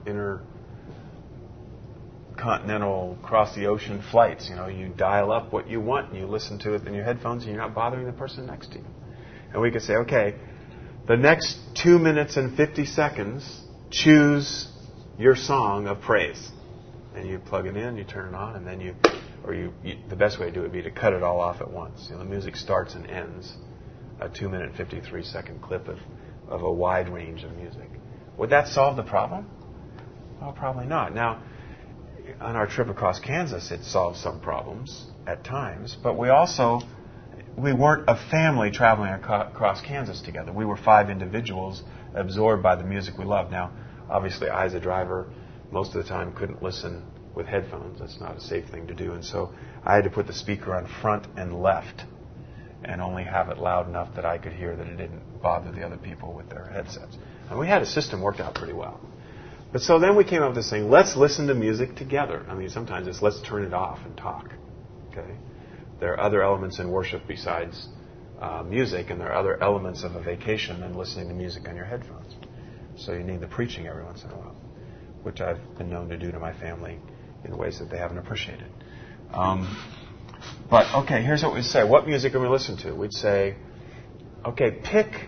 intercontinental, cross the ocean flights, you know, you dial up what you want and you listen to it in your headphones and you're not bothering the person next to you. And we could say, okay, the next two minutes and fifty seconds, choose your song of praise. And you plug it in, you turn it on, and then you, or you, you the best way to do it would be to cut it all off at once. You know, the music starts and ends, a two minute, fifty-three second clip of, of a wide range of music. Would that solve the problem? Well, probably not. Now, on our trip across Kansas, it solved some problems at times, but we also, we weren't a family traveling across Kansas together. We were five individuals absorbed by the music we loved. Now, obviously, I, as a driver, most of the time couldn't listen with headphones. That's not a safe thing to do. And so I had to put the speaker on front and left and only have it loud enough that I could hear that it didn't bother the other people with their headsets. And we had a system worked out pretty well. But so then we came up with this thing, let's listen to music together. I mean, sometimes it's let's turn it off and talk. Okay? There are other elements in worship besides uh, music, and there are other elements of a vacation than listening to music on your headphones. So you need the preaching every once in a while, which I've been known to do to my family in ways that they haven't appreciated. Um, but, okay, here's what we'd say. What music are we listening to? We'd say, okay, pick...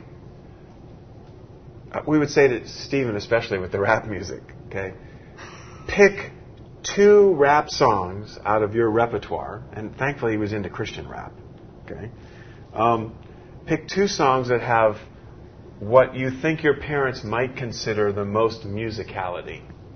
Uh, we would say to Stephen, especially with the rap music, okay, pick two rap songs out of your repertoire, and thankfully he was into Christian rap, okay? Um, pick two songs that have what you think your parents might consider the most musicality,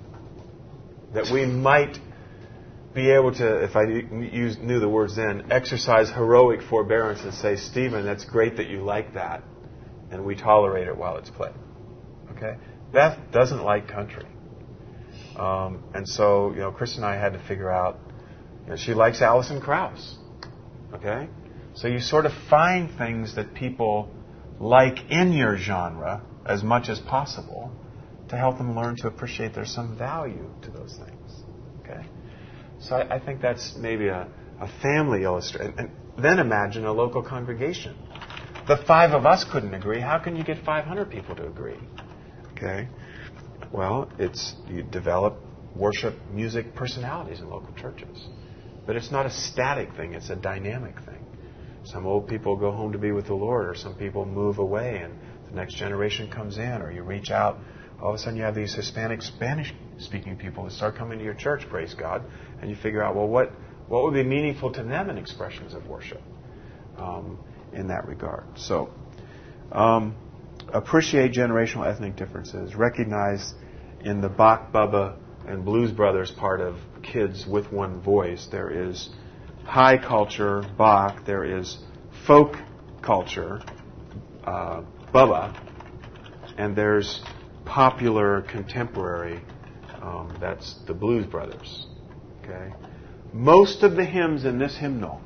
that we might be able to, if I use, knew the words then, exercise heroic forbearance and say, Stephen, that's great that you like that, and we tolerate it while it's played. Okay? Beth doesn't like country. Um, and so, you know, Chris and I had to figure out, you know, she likes Alison Krauss. Okay? So you sort of find things that people like in your genre as much as possible to help them learn to appreciate there's some value to those things. Okay? So I, I think that's maybe a, a family illustration. And then imagine a local congregation. The five of us couldn't agree. How can you get five hundred people to agree? Okay? Well, it's you develop worship music personalities in local churches. But it's not a static thing, it's a dynamic thing. Some old people go home to be with the Lord, or some people move away and the next generation comes in, or you reach out. All of a sudden you have these Hispanic, Spanish-speaking people that start coming to your church, praise God, and you figure out, well, what, what would be meaningful to them in expressions of worship um, in that regard. So, um, appreciate generational ethnic differences. Recognize in the Bach, Bubba, and Blues Brothers part of Kids with One Voice, there is high culture, Bach, there is folk culture, uh, Bubba, and there's popular contemporary, um, that's the Blues Brothers. Okay, most of the hymns in this hymnal.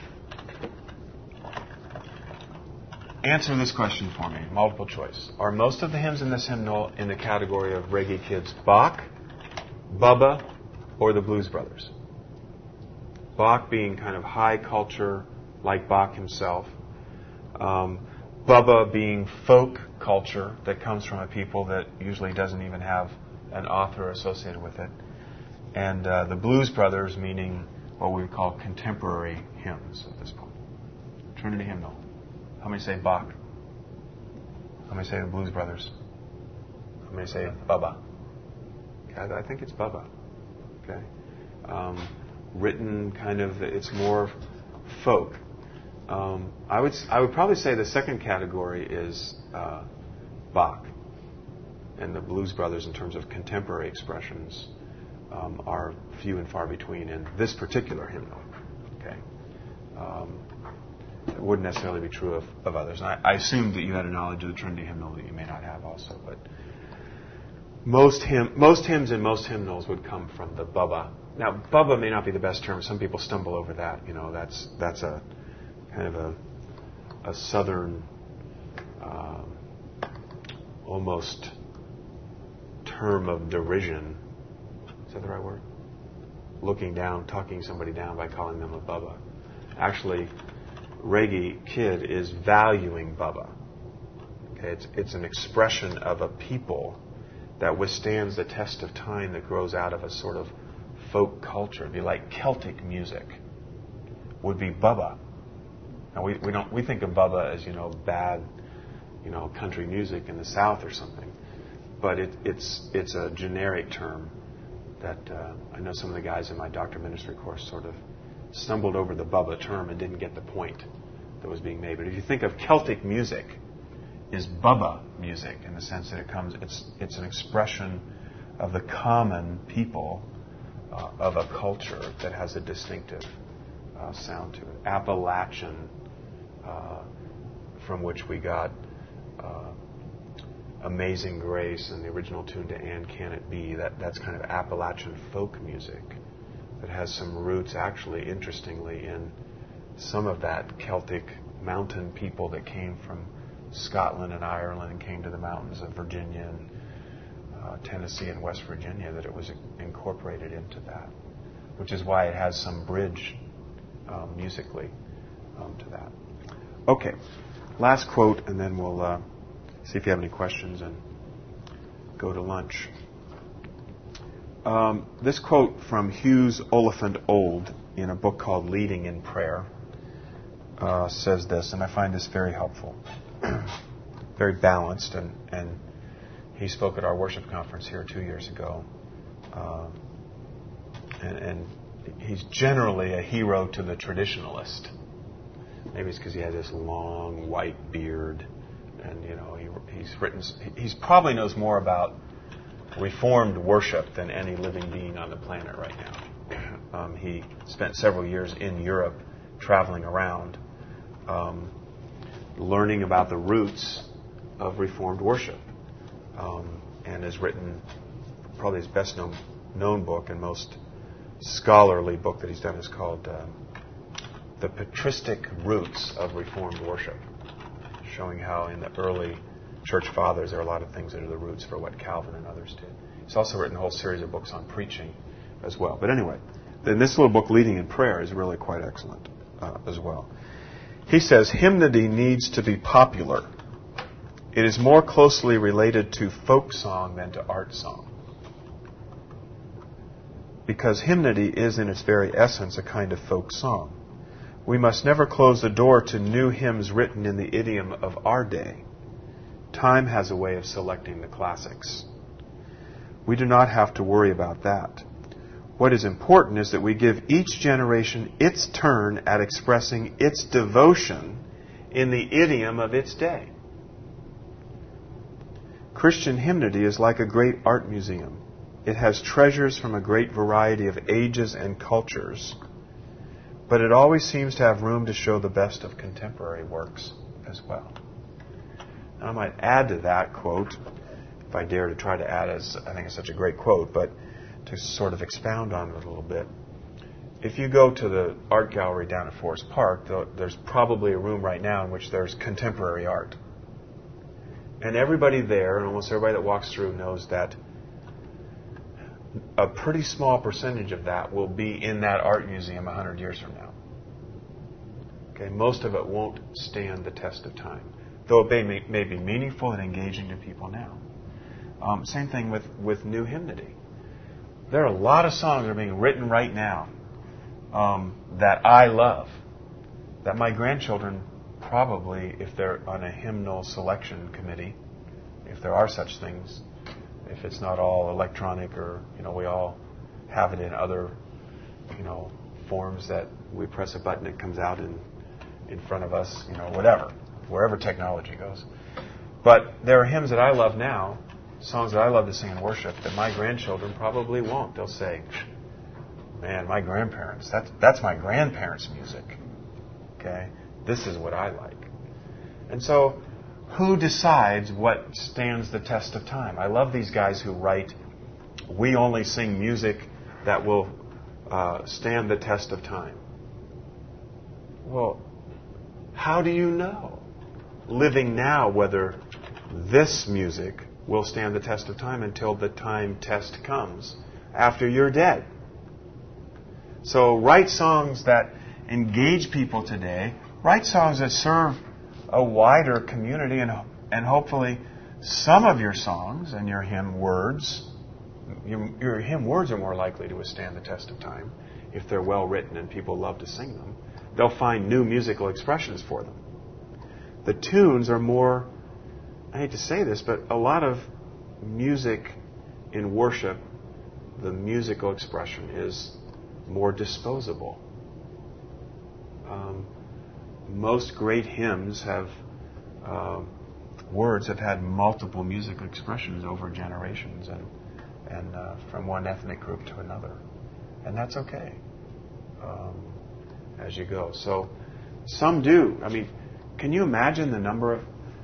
Answer this question for me, multiple choice. Are most of the hymns in this hymnal in the category of Reggae Kids Bach, Bubba, or the Blues Brothers? Bach being kind of high culture, like Bach himself. Um, Bubba being folk culture that comes from a people that usually doesn't even have an author associated with it. And uh, the Blues Brothers meaning what we would call contemporary hymns at this point. Trinity hymnal. How many say Bach? How many say the Blues Brothers? How many say Bubba? Okay, I, I think it's Bubba. Okay, um, written kind of, it's more folk. Um, I would I would probably say the second category is uh, Bach, and the Blues Brothers in terms of contemporary expressions um, are few and far between in this particular hymnal. Okay. Um, It wouldn't necessarily be true of, of others. And I, I assumed that you had a knowledge of the Trinity hymnal that you may not have also. But most hymn, most hymns and most hymnals would come from the Bubba. Now, Bubba may not be the best term. Some people stumble over that. You know, that's that's a kind of a a southern, um, almost term of derision. Is that the right word? Looking down, talking somebody down by calling them a Bubba. Actually, Reggae Kid is valuing Bubba. Okay, it's it's an expression of a people that withstands the test of time, that grows out of a sort of folk culture. It'd be like Celtic music would be Bubba. Now we, we don't we think of Bubba as, you know, bad, you know, country music in the South or something, but it, it's it's a generic term that uh, I know some of the guys in my doctor ministry course sort of stumbled over the Bubba term and didn't get the point that was being made. But if you think of Celtic music, is Bubba music in the sense that it comes, it's it's an expression of the common people uh, of a culture that has a distinctive uh, sound to it. Appalachian, uh, from which we got uh, Amazing Grace and the original tune to And Can It Be, that, that's kind of Appalachian folk music that has some roots, actually, interestingly, in some of that Celtic mountain people that came from Scotland and Ireland and came to the mountains of Virginia and uh, Tennessee and West Virginia, that it was incorporated into that, which is why it has some bridge um, musically um, to that. Okay, last quote, and then we'll uh, see if you have any questions and go to lunch. Um, this quote from Hughes Oliphant Old in a book called Leading in Prayer uh, says this, and I find this very helpful, very balanced, and, and he spoke at our worship conference here two years ago, uh, and, and he's generally a hero to the traditionalist. Maybe it's because he had this long white beard, and you know he, he's written. He's probably knows more about Reformed worship than any living being on the planet right now. Um, he spent several years in Europe, traveling around, um, learning about the roots of Reformed worship, um, and has written probably his best known, known book and most scholarly book that he's done is called uh, The Patristic Roots of Reformed Worship, showing how in the early Church Fathers there are a lot of things that are the roots for what Calvin and others did. He's also written a whole series of books on preaching as well. But anyway, then this little book, Leading in Prayer, is really quite excellent uh, as well. He says, hymnody needs to be popular. It is more closely related to folk song than to art song. Because hymnody is in its very essence a kind of folk song. We must never close the door to new hymns written in the idiom of our day. Time has a way of selecting the classics. We do not have to worry about that. What is important is that we give each generation its turn at expressing its devotion in the idiom of its day. Christian hymnody is like a great art museum. It has treasures from a great variety of ages and cultures, but it always seems to have room to show the best of contemporary works as well. Now, I might add to that quote, if I dare to try to add, as I think it's such a great quote, but to sort of expound on it a little bit. If you go to the art gallery down at Forest Park, there's probably a room right now in which there's contemporary art. And everybody there, and almost everybody that walks through, knows that a pretty small percentage of that will be in that art museum a hundred years from now. Okay, most of it won't stand the test of time, though it may, may be meaningful and engaging to people now. Um, same thing with, with new hymnody. There are a lot of songs that are being written right now um, that I love, that my grandchildren probably, if they're on a hymnal selection committee, if there are such things, if it's not all electronic or, you know, we all have it in other, you know, forms that we press a button, it comes out in, in front of us, you know, whatever, wherever technology goes. But there are hymns that I love now, songs that I love to sing in worship, that my grandchildren probably won't. They'll say, man, my grandparents, that's, that's my grandparents' music. Okay? This is what I like. And so, who decides what stands the test of time? I love these guys who write, we only sing music that will uh, stand the test of time. Well, how do you know, living now, whether this music will stand the test of time until the time test comes after you're dead? So write songs that engage people today. Write songs that serve a wider community, and and hopefully some of your songs and your hymn words, your, your hymn words are more likely to withstand the test of time if they're well written and people love to sing them. They'll find new musical expressions for them. The tunes are more, I hate to say this, but a lot of music in worship, the musical expression is more disposable. Um, most great hymns have uh, words have had multiple musical expressions over generations and and uh, from one ethnic group to another, and that's okay um, as you go. So some do. I mean, can you imagine the number of?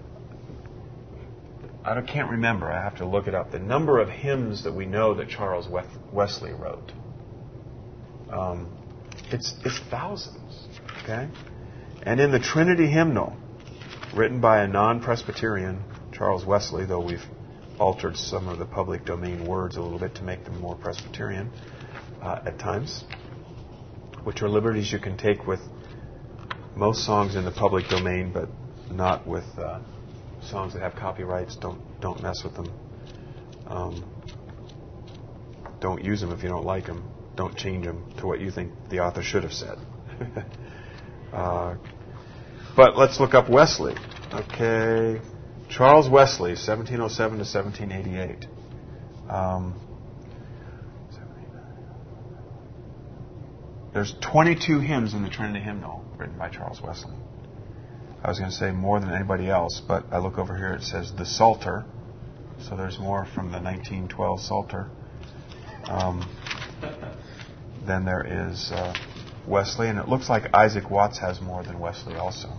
I can't remember. I have to look it up. The number of hymns that we know that Charles Wesley wrote. Um, it's it's thousands. Okay. And in the Trinity Hymnal, written by a non-Presbyterian, Charles Wesley, though we've altered some of the public domain words a little bit to make them more Presbyterian uh, at times, which are liberties you can take with most songs in the public domain, but not with uh, songs that have copyrights. Don't don't mess with them. Um, don't use them if you don't like them. Don't change them to what you think the author should have said. Uh, but let's look up Wesley. Okay, Charles Wesley, seventeen oh seven to seventeen eighty-eight. Um, there's twenty-two hymns in the Trinity Hymnal written by Charles Wesley. I was going to say more than anybody else, but I look over here, it says the Psalter. So there's more from the nineteen twelve Psalter. Um, then there is Uh, Wesley, and it looks like Isaac Watts has more than Wesley also.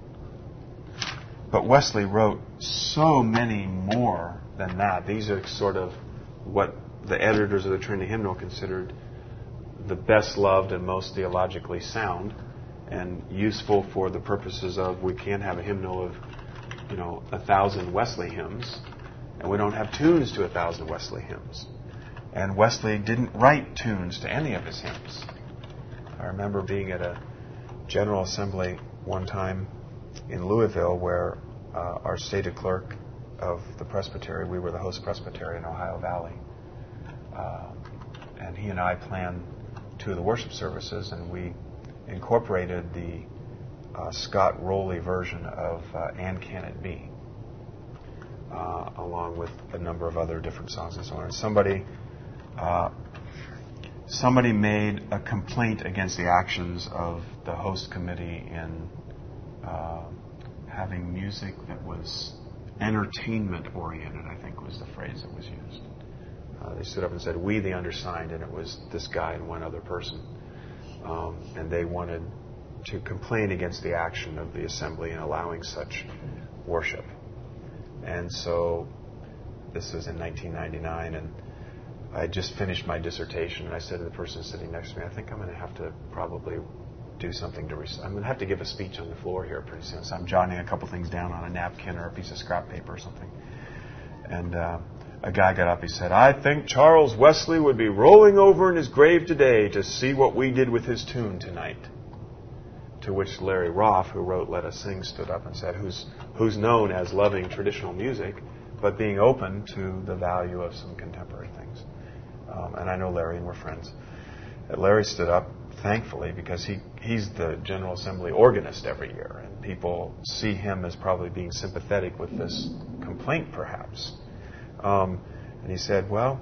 But Wesley wrote so many more than that. These are sort of what the editors of the Trinity Hymnal considered the best loved and most theologically sound and useful for the purposes of, we can't have a hymnal of, you know, a thousand Wesley hymns, and we don't have tunes to a thousand Wesley hymns. And Wesley didn't write tunes to any of his hymns. I remember being at a General Assembly one time in Louisville where uh, our stated clerk of the presbytery, we were the host presbytery in Ohio Valley, uh, and he and I planned two of the worship services, and we incorporated the uh, Scott Rowley version of uh, And Can It Be, uh, along with a number of other different songs and so on. And somebody, uh, somebody made a complaint against the actions of the host committee in uh, having music that was entertainment-oriented, I think was the phrase that was used. Uh, they stood up and said, "We, the undersigned," and it was this guy and one other person. Um, and they wanted to complain against the action of the assembly in allowing such worship. And so this was in nineteen ninety-nine, and I just finished my dissertation, and I said to the person sitting next to me, I think I'm going to have to probably do something to... Res- I'm going to have to give a speech on the floor here pretty soon. So I'm jotting a couple things down on a napkin or a piece of scrap paper or something. And uh, a guy got up, he said, "I think Charles Wesley would be rolling over in his grave today to see what we did with his tune tonight." To which Larry Roth, who wrote Let Us Sing, stood up and said, who's, who's known as loving traditional music, but being open to the value of some contemporary things. Um, and I know Larry, and we're friends. And Larry stood up, thankfully, because he, he's the General Assembly organist every year, and people see him as probably being sympathetic with this complaint, perhaps. Um, and he said, well,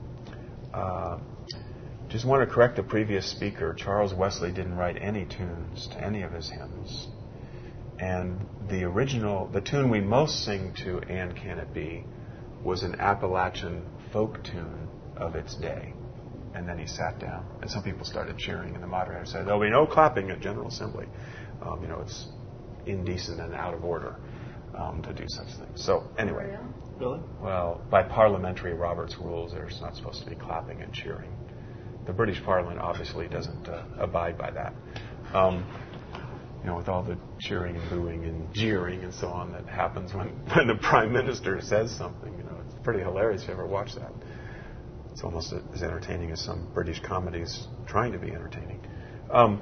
uh, just want to correct the previous speaker. Charles Wesley didn't write any tunes to any of his hymns. And the original, the tune we most sing to And Can It Be was an Appalachian folk tune of its day. And then he sat down, and some people started cheering, and the moderator said, "There'll be no clapping at General Assembly. Um, you know, it's indecent and out of order um, to do such things." So anyway, really? Well, by parliamentary Robert's rules, there's not supposed to be clapping and cheering. The British Parliament obviously doesn't uh, abide by that. Um, you know, with all the cheering and booing and jeering and so on that happens when, when the Prime Minister says something. You know, it's pretty hilarious if you ever watch that. It's almost as entertaining as some British comedies trying to be entertaining. Um,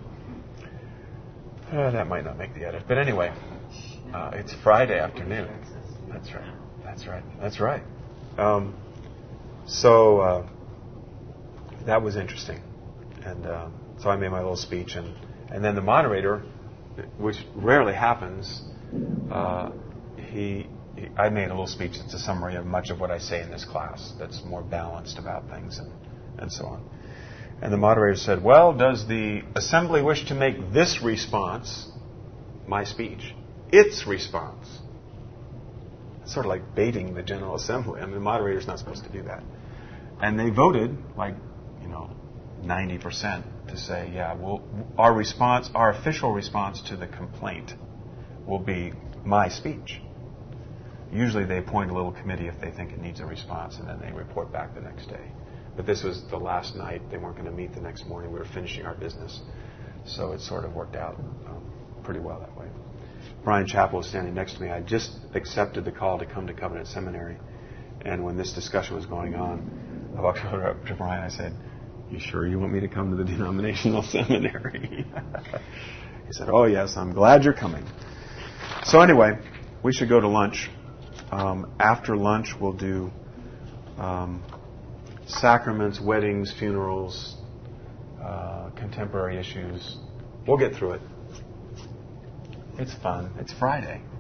uh, that might not make the edit. But anyway, uh, it's Friday afternoon. That's right. That's right. That's right. Um, so uh, that was interesting. And uh, so I made my little speech. And, and then the moderator, which rarely happens, uh, he... I made a little speech that's a summary of much of what I say in this class that's more balanced about things and, and so on. And the moderator said, "Well, does the assembly wish to make this response, my speech, its response?" It's sort of like baiting the General Assembly. I mean, the moderator's not supposed to do that. And they voted, like, you know, ninety percent to say, yeah, well, our response, our official response to the complaint will be my speech. Usually they appoint a little committee if they think it needs a response, and then they report back the next day. But this was the last night. They weren't going to meet the next morning. We were finishing our business. So it sort of worked out um, pretty well that way. Brian Chappell was standing next to me. I just accepted the call to come to Covenant Seminary. And when this discussion was going on, I walked over up to Brian. I said, "You sure you want me to come to the denominational seminary?" He said, "Oh, yes, I'm glad you're coming." So anyway, we should go to lunch. Um, after lunch, we'll do um, sacraments, weddings, funerals, uh, contemporary issues. We'll get through it. It's fun. It's Friday.